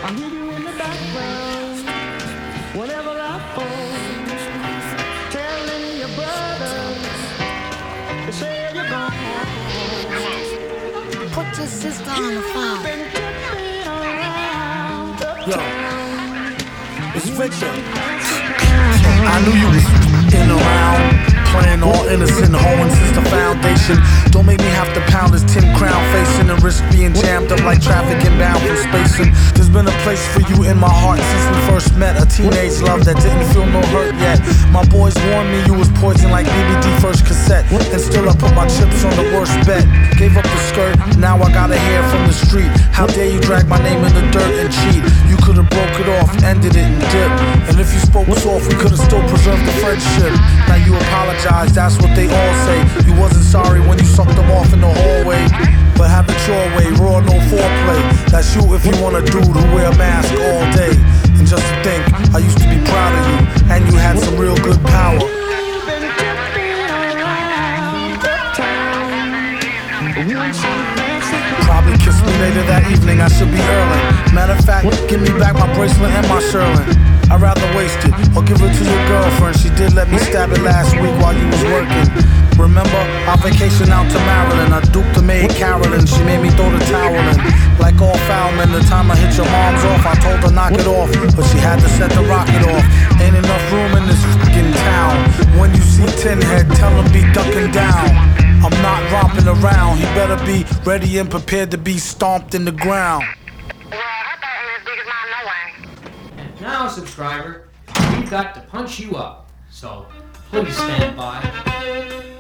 I hear you in the background whenever I phone, telling your brothers to say you're gone. Put your sister on the phone. Yo, it's Victor. I knew you was in around, playing all innocent, hoeing since the foundation. Don't make me have to pound this 10 crown facing and risk being jammed up like traffic inbound from spacing. There's been a place for you in my heart since we first met. A teenage love that didn't feel no hurt yet. My boys warned me you was poison like BBD first cassette. And still I put my chips on the worst bet. Gave up the skirt, now I got a hair from the street. How dare you drag my name in the dirt and cheat? You could've broke it off, ended it and dipped. And if you spoke soft, we could've still preserved the friendship. Now you apologize, that's what they all say. You wasn't sorry when you sucked them off in the hallway. But have it your way, raw, no foreplay. That's you if you want a dude who wear a mask all day. And just to think, I used to be proud of you, and you had some real good power. Probably kiss me later that evening, I should be early. Matter of fact, give me back my bracelet and my Sherlin. I'd rather waste it, or give it to your girlfriend. She did let me stab it last week while you was working. Remember, our vacation out to Maryland, I duped the maid Carolyn. She made me throw the towel in. Like all foul men, the time I hit your mom's off, I told her knock it off, but she had to set the rocket off. Ain't enough room in this fucking town. When you see Tin Head, tell him be ducking down. I'm not romping around, he better be ready and prepared to be stomped in the ground. And now, subscriber, we've got to punch you up, so please stand by.